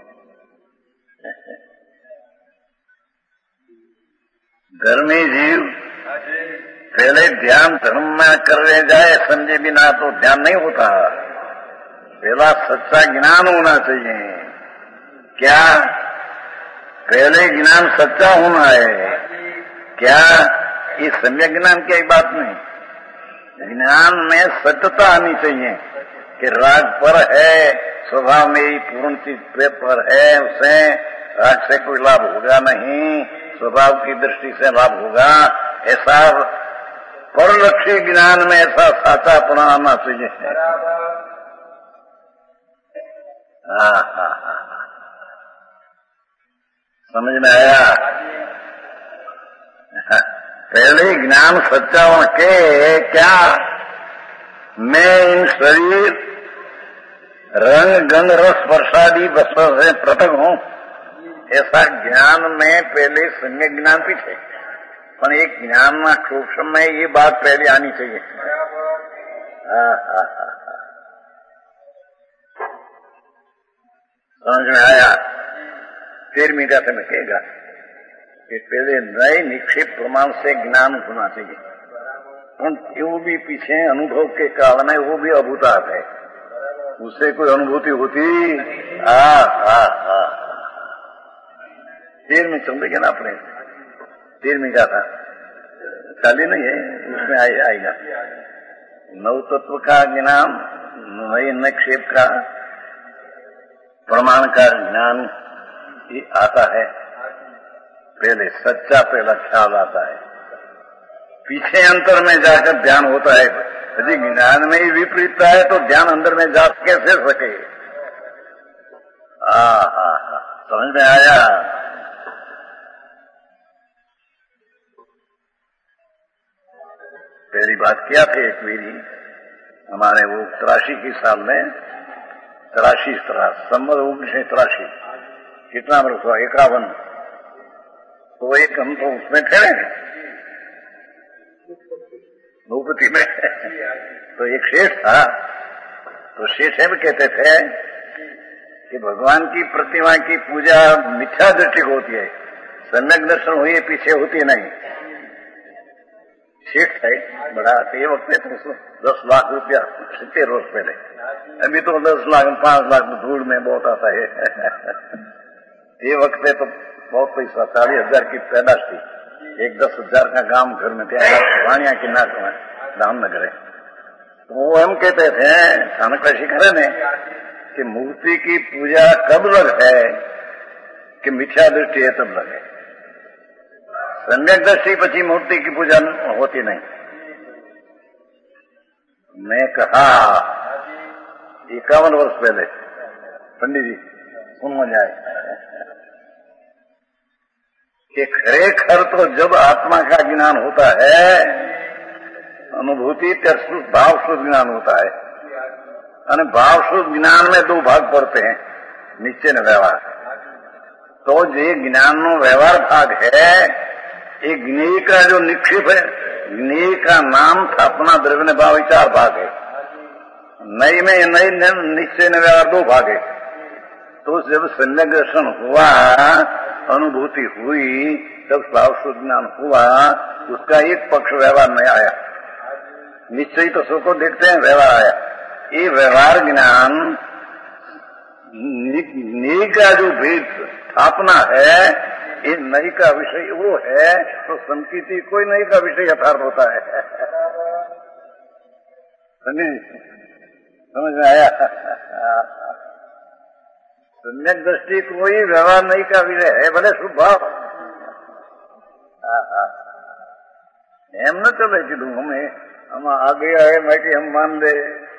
घर में जीव पहले ध्यान धर्म में करने जाए समझे बिना तो ध्यान नहीं होता। पहला सच्चा ज्ञान होना चाहिए। क्या पहले ज्ञान सच्चा होना है क्या? ये सम्यक ज्ञान की बात नहीं, ज्ञान में सत्यता आनी चाहिए कि राग पर है, स्वभाव में ही पूर्ण चीज पर है, उसे राग से कोई लाभ होगा नहीं, स्वभाव की दृष्टि से लाभ होगा। ऐसा परलक्ष्य ज्ञान में ऐसा साचापना आना चाहिए। समझ में आया? पहले ज्ञान सच्चा होना के क्या मैं इन शरीर रंग गंध रस प्रसादी वस्त्र से पृथक हूँ, ऐसा ज्ञान में पहले सम्यक ज्ञान पीछे पर एक ज्ञान में सूक्ष्म में ये बात पहले आनी चाहिए। समझ में आया? 13वीं गाथा में कहेगा कि पहले नए निक्षेप प्रमाण से ज्ञान होना चाहिए, वो भी पीछे अनुभव के काल में वो भी अभूतार्थ है, उससे कोई अनुभूति होती। 13वीं चलेंगे ना अपने 13वीं गाथा चाली नहीं है, उसमें आएगा नव तत्व का ज्ञान, नए निक्षेप का प्रमाण का ज्ञान ही आता है। पहले सच्चा पहला ख्याल आता है, पीछे अंतर में जाकर ध्यान होता है। यदि ज्ञान में ही विपरीतता है तो ध्यान अंदर में जा कैसे सके? समझ में आया? पहली बात क्या थे एक मेरी हमारे वो 83 की साल में 83 संवत 1983 कितना वर्ष हुआ 51, तो एक हम तो उसमें ठहरे भूपति में तो एक शेष था, तो शेष भी कहते थे कि भगवान की प्रतिमा की पूजा मिथ्या दृष्टि को होती है, सम्यक दर्शन हुई पीछे होती नहीं। शेख है बड़ा, ये वक्त में तो 10 लाख रुपया 70 वर्ष पहले, अभी तो 10 लाख 5 लाख धूल में बहुत आता है। ये वक्त में तो बहुत पैसा 40,000 की पैदाश थी, एक 10,000 का गांव घर में थे वाणिया की नाक में रामनगर है। तो वो हम कहते थे स्थानक शिखर ने कि मूर्ति की पूजा कब लग है कि मिथ्या दृष्टि है तब लगे, सम्यक दृष्टि पची मूर्ति की पूजा होती नहीं। मैं कहा 51 वर्ष पहले पंडित जी सुन जाए कि खरेखर तो जब आत्मा का ज्ञान होता है अनुभूति शुद्ध भाव शुद्ध ज्ञान होता है, और भाव शुद्ध ज्ञान में 2 भाग पड़ते हैं, निश्चय न व्यवहार। तो ये ज्ञान नो व्यवहार भाग है, एक ज्ञेय का जो निक्षेप है, ज्ञेय का नाम था अपना द्रव्य भाव 4 भाग है, नई में नई निश्चय न व्यवहार 2 भाग है। तो जब सम्यक दर्शन हुआ, अनुभूति हुई, जब भाव शुद्ध ज्ञान हुआ, उसका एक पक्ष व्यवहार में आया, निश्चय तो सुख को देखते हैं, व्यवहार आया। ये व्यवहार ज्ञान नई का जो भेद स्थापना है, ये नई का विषय वो है, तो संकीर्ति कोई नई का विषय यथार्थ होता है। समझ में आया? सम्यक दृष्टि कोई व्यवहार नहीं का विषय है, भले शुभ भाव। एम न चले कि हमें हम आगे आए मैं कि हम मान दे।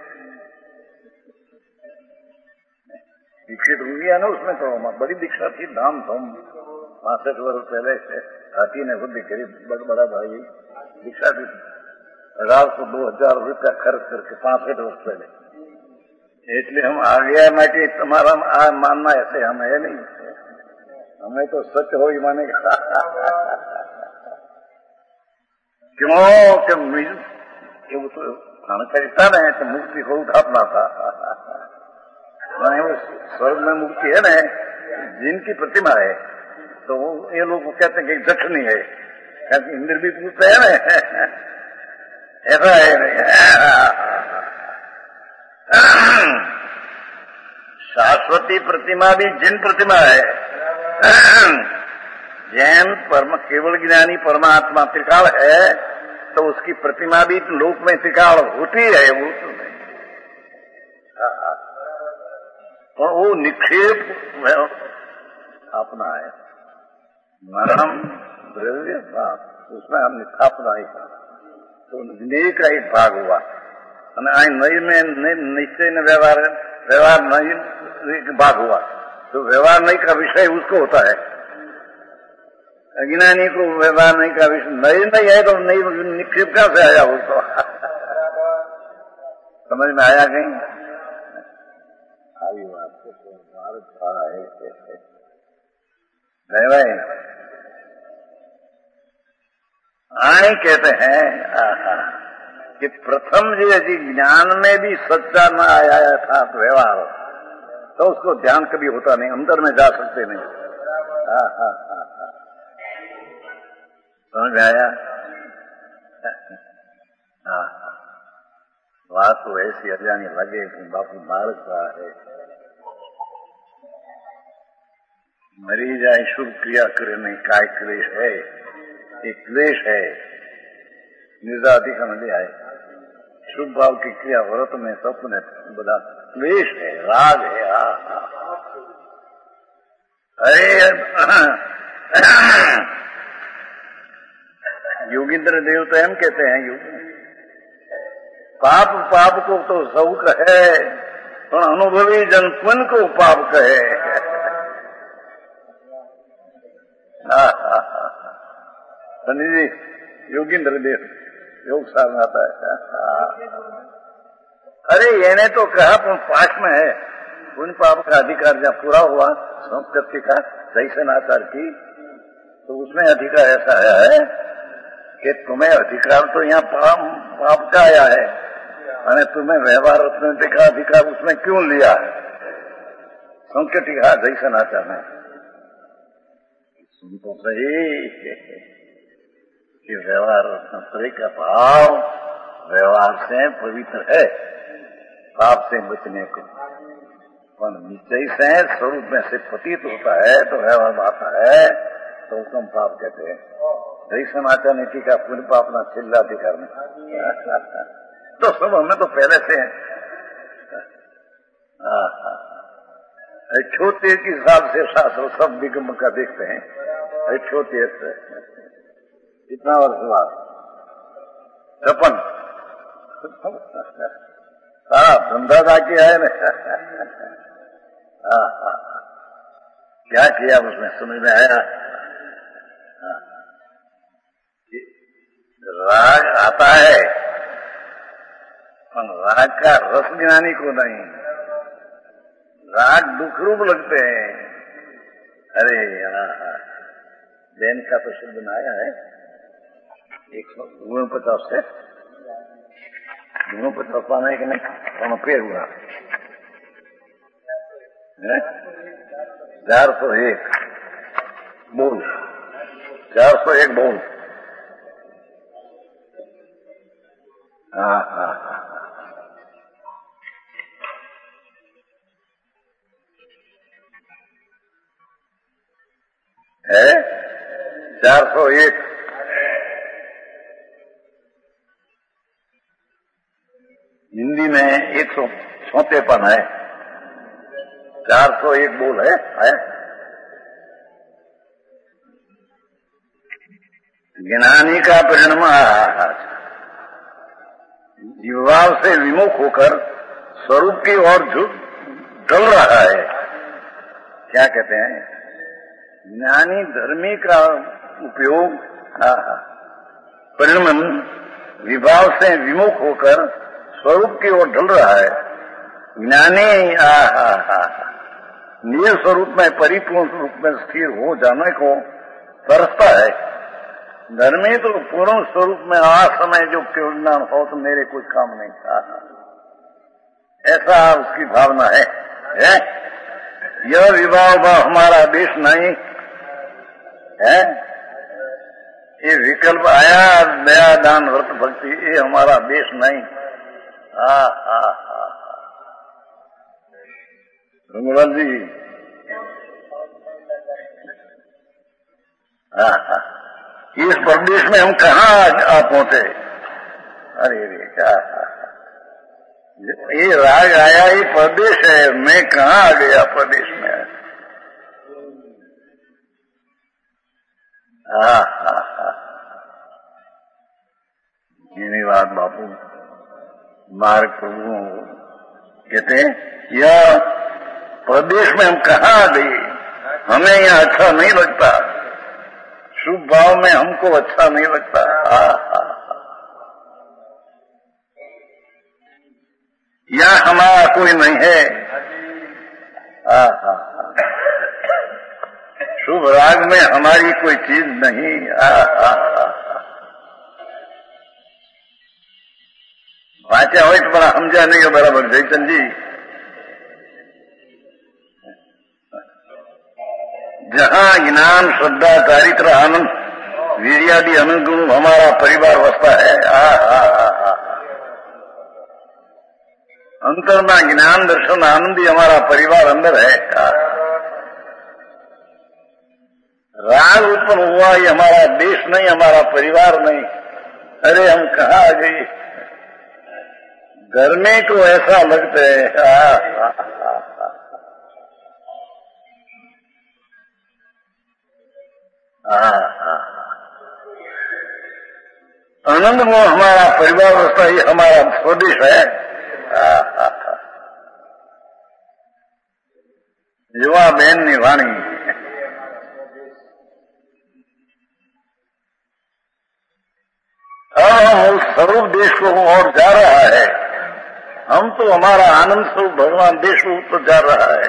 दीक्षित हो गया ना उसमें, तो बड़ी दीक्षा थी, धाम धूम 65 वर्ष पहले से हाथी ने खुद करी, बड़ा भाई दीक्षा दी, 2000 रुपया खर्च करके 65 वर्ष पहले। इसलिए हम आ गया मैं कि तुम्हारा मानना ऐसे हम है नहीं, हमें तो सच हो ही मानेगा। क्यों कि वो तो करता नहीं तो मुक्ति को उठापना था। वो स्वर्ग में मुक्ति है ना, जिनकी प्रतिमा है, तो ये लोग कहते हैं कि दक्षिणी है, क्योंकि इंद्र भी पूछते है ना, ऐसा है। शाश्वती प्रतिमा भी जिन प्रतिमा है, जैन केवल ज्ञानी परमात्मा त्रिकाल है, तो उसकी प्रतिमा भी लोक में त्रिकाल होती है। वो तो नहीं, और वो निक्षेप अपना है, मरम द्रव्य भाव, उसमें हम स्थापना ही कर, तो नई का एक भाग हुआ। नई में निश्चय न व्यवहार नई भाग हुआ, तो व्यवहार नई का विषय उसको होता है, अज्ञानी को व्यवहार नहीं का विषय नहीं है, तो नई निक्षेप कहां से आया उसको? समझ में आया कहीं? आई बात है भाई। आई कहते हैं कि प्रथम जो ज्ञान में भी सच्चा न आया था व्यवहार, तो उसको ध्यान कभी होता नहीं, अंदर में जा सकते नहीं। समझ में आया? बात तो ऐसी अजानी लगे कि बापू मार रहा है, मरी जाए शुभ क्रिया करे नहीं, काय क्लेश है, एक क्लेश है, निर्जाति का नदी आए, शुभ भाव की क्रिया व्रत में स्वप्न बड़ा क्लेश है, राग है। अरे योगींद्र देव तो हम कहते हैं, पाप को तो सौख है, पर अनुभवी जन पुण्य को पाप कहे। सनी जी योगींद्र देव योग सार में आता है। अरे येने तो कहा पास में है, उन पाप का अधिकार जब पूरा हुआ संस्कृति का जैसन आचार की, तो उसमें अधिकार ऐसा है कि तुम्हें अधिकार तो यहाँ पाप का आया है, मैंने तुम्हें व्यवहार रत्न का अधिकार उसमें क्यों लिया है? संस्कृति का जैसन आचार में सुन तो सही कि व्यवहार रत्न का भाव व्यवहार से पवित्र है, पाप से बचने को, पर निश्चय से स्वरूप में से प्रतीत होता है, तो व्यवहार आता है तो उसको हम पाप कहते हैं। यही समाचार नीति का पुण्य पाप ना चिल्लाधिकार में तो सब हमें तो पहले से छोटे के हिसाब से शास्त्र सब विगम का देखते हैं, छोटे से कितना वर्ष बाद 56 धंधा था किया है ना। क्या किया उसमें समझ में आया? राग आता है, पर राग का रस ज्ञानी को नहीं, राग दुख रूप लगते हैं। अरे जैन का तो शब्द में आया है 149 से 49 पाना है कि नहीं, पेड़ हुआ 401 बोल, 401 बोल। है 401 हिंदी में 156 है, 401 बोल है? ज्ञानी का परिणाम जीवभाव से विमुख होकर स्वरूप की ओर ढल रहा है। क्या कहते हैं? ज्ञानी धर्मी का उपयोग परिणाम विभाव से विमुख होकर स्वरूप की ओर ढल रहा है। ज्ञानी निज स्वरूप में परिपूर्ण रूप में स्थिर हो जाने को तरसता है। धर्मी तो पूर्ण स्वरूप में समय जो केवल ज्ञान हो तो मेरे कुछ काम नहीं था, ऐसा उसकी भावना है? यह विभाव हमारा देश नहीं है। ये विकल्प आया दया दान व्रत भक्ति, ये हमारा देश नहीं। रंगलाल जी, इस प्रदेश में हम कहाँ आ पहुंचे? अरे रे क्या ये राग आया, ये प्रदेश है, मैं कहाँ आ गया प्रदेश में? ये बात बापू मार्ग प्रभु कहते हैं, यह प्रदेश में हम कहाँ आ गए? हमें यहाँ अच्छा नहीं लगता, शुभ भाव में हमको अच्छा नहीं लगता। यहाँ हमारा कोई नहीं है। शुभ राग में हमारी कोई चीज नहीं। वाचा हो तो बड़ा समझा नहीं हो बराबर जयचंद जी। जहाँ ज्ञान श्रद्धा चारित्र आनंद वीर्यादि अनंत गुण हमारा परिवार बसता है। अंतर में ज्ञान दर्शन आनंद ही हमारा परिवार अंदर है। राग उत्पन्न हुआ ये हमारा देश नहीं, हमारा परिवार नहीं। अरे हम कहाँ आ गए? घर में को ऐसा लगता है। आनंद में हमारा परिवार बसता, ये हमारा स्वदेश है। युवा बहन निभानी हम उस स्वरूप देश को और जा रहा है। हम तो हमारा आनंद स्वरूप भगवान देश रूप तो जा रहा है।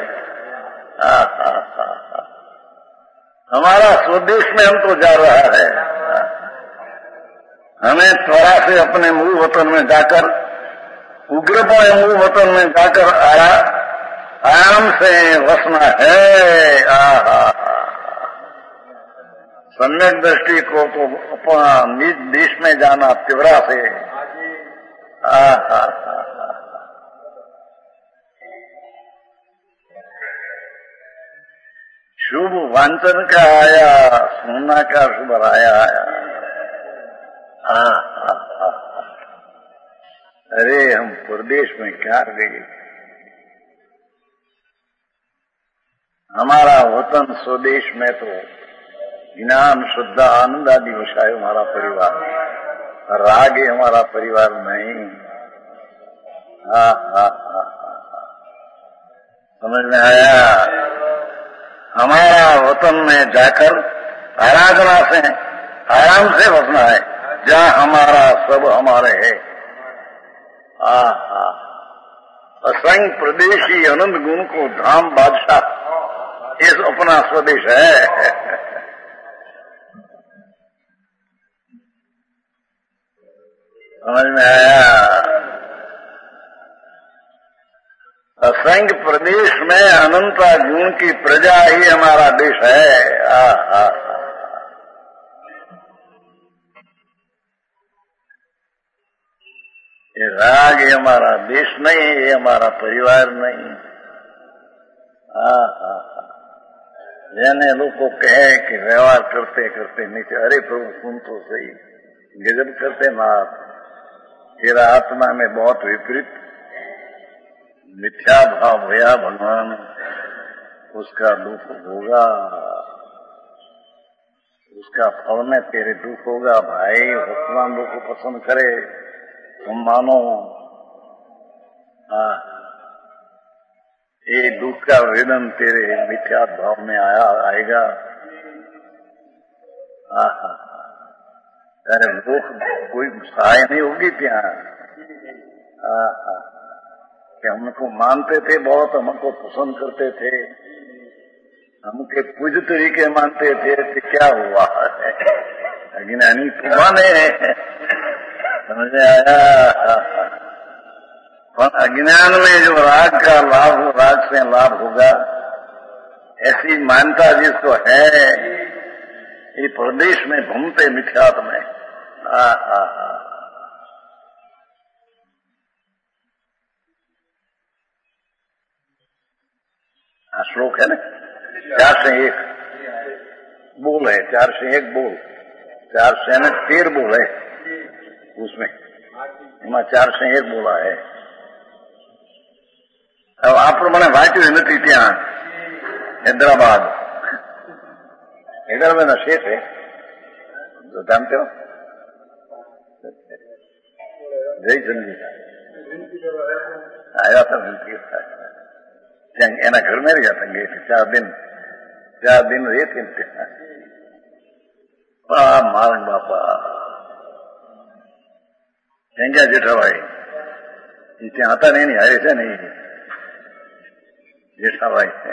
हमारा स्वदेश में हम तो जा रहा है। हमें त्वरा से अपने मूल वतन में जाकर उग्रता मूल वतन में जाकर आराम से वसना है। सम्यक दृष्टि को तो अपना निज देश में जाना तीव्रा से। शुभ वांचन का आया, सोना का शुभ आया। अरे हम प्रदेश में क्या गए? हमारा वतन स्वदेश में तो ज्ञान शुद्ध आनंद आदि विषय हमारा परिवार, राग हमारा परिवार नहीं। समझ में आया? हमारा वतन में जाकर आराधना से आराम से बसना है, जहाँ हमारा सब हमारे है। असंग प्रदेशी अनंत गुण को धाम बादशाह, ये अपना स्वदेश है। समझ में आया? असंग प्रदेश में अनंत गुण की प्रजा ही हमारा देश है। बाग, ये हमारा देश नहीं, ये हमारा परिवार नहीं। જેને લોકો કહે કે વ્યવહાર કરते करते नीचे, अरे प्रभु सुन तो सही, गजब करते ना आप, तेरा आत्मा में बहुत विपरीत मिथ्या भाव हुआ भगवान, उसका दुख होगा, उसका फल में तेरे दुख होगा। भाई भगवान लोग को पसंद करे तुम मानो, ये दुख का वेदन तेरे मिथ्या भाव में आएगा। अरे दुख कोई सहाय नहीं होगी क्या? कि हमको मानते थे बहुत, हमको पसंद करते थे, हमके कुछ तरीके मानते थे, तो क्या हुआ? अज्ञानी तो माने, समझ में आया? पर अज्ञान में जो राग का लाभ, राग से लाभ होगा, ऐसी मान्यता जिसको है, ये प्रदेश में घूमते मिथ्यात्व में। श्लोक है ना, 401 बोल है, 401 बोल, 413 बोल है उसमें, 401 बोला है। अब आप प्रमाणे वांच्યું નથી ત્યાં हैदराबाद, हैदराबाद शेख है तो जानते हो, जय चंदी आया था, एना घर में रहा था, गए थे 4 दिन रहे थे। मारंग बापा क्या जेठा भाई ત્યાં હતા નહીં, હારે છે નહીં जेठा भाई है।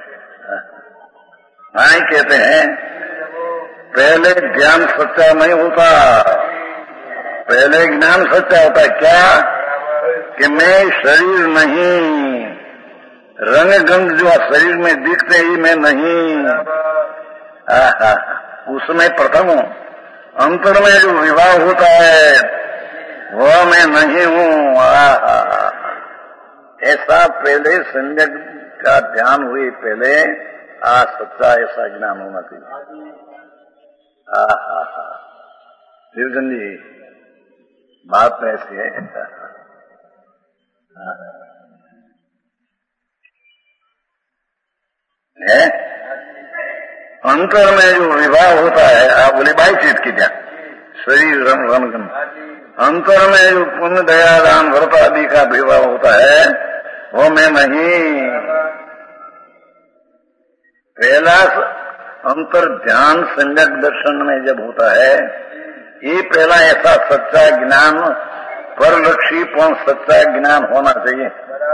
कहते हैं पहले ज्ञान सच्चा नहीं होता, पहले ज्ञान सच्चा होता है। क्या? कि मैं शरीर नहीं, रंग गंध जो शरीर में दिखते ही मैं नहीं, उसमें प्रथम हूँ। अंतर में जो विवाह होता है वह मैं नहीं हूँ। ऐसा पहले सम्यक का ध्यान हुई, पहले सच्चा ऐसा ज्ञान होना चाहिए। शिवचंद जी बात में ऐसी है। अंतर में जो विवाह होता है, आप बोले बाई चीज की क्या? शरीर रंग, अंतर में जो पुण्य दया दान व्रत आदि का विवाह होता है वो मैं नहीं। पहला अंतर ध्यान सम्यक दर्शन में जब होता है, ये पहला ऐसा सच्चा ज्ञान, परलक्षी पर सच्चा ज्ञान होना चाहिए।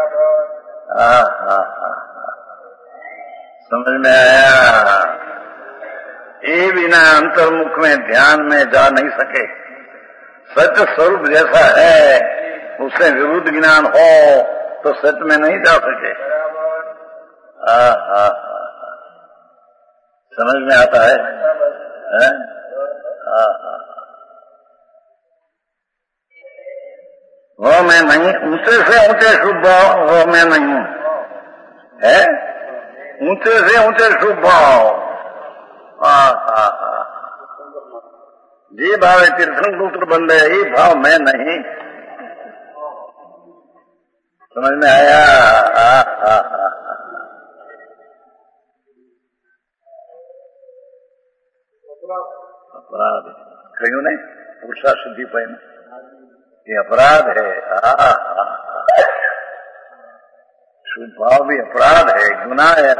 समझ में आया? ये बिना अंतर्मुख में ध्यान में जा नहीं सके। सच स्वरूप जैसा है उससे विरुद्ध ज्ञान हो तो सच में नहीं जा सके। समझ में आता है? वो मैं नहीं, ऊंचे से ऊंचे शुभ भाव वो मैं नहीं हूं, है ऊंचे से ऊंचे शुभ भाव। जी भाव तीर्थन पुत्र बंदे, ये भाव मैं नहीं। समझ में आया? अपराध क्यों नहीं? पुरुषा सिद्धि पाई ये अपराध है। शुभ भाव भी अपराध है, गुनाह है।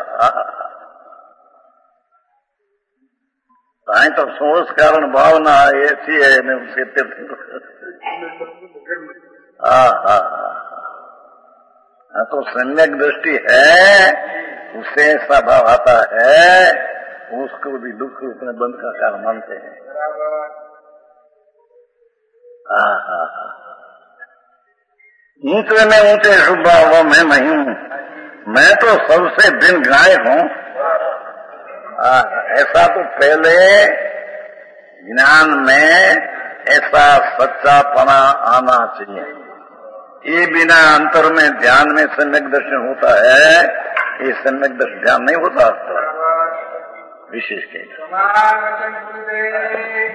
साई तो सोच कारण भावना ऐसी है न उसे तो सम्यक दृष्टि है, उसे ऐसा भाव आता है, उसको भी दुख अपने बंध का कारण मानते हैं। ऊंचे में ऊंचे शुभ भाव मैं नहीं हूं, मैं तो सबसे भिन्न गायक हूं। ऐसा तो पहले ज्ञान में ऐसा सच्चापना आना चाहिए। ये बिना अंतर में ध्यान में सम्यक दर्शन होता है, ये सम्यक दर्शन ध्यान नहीं होता विशेष के।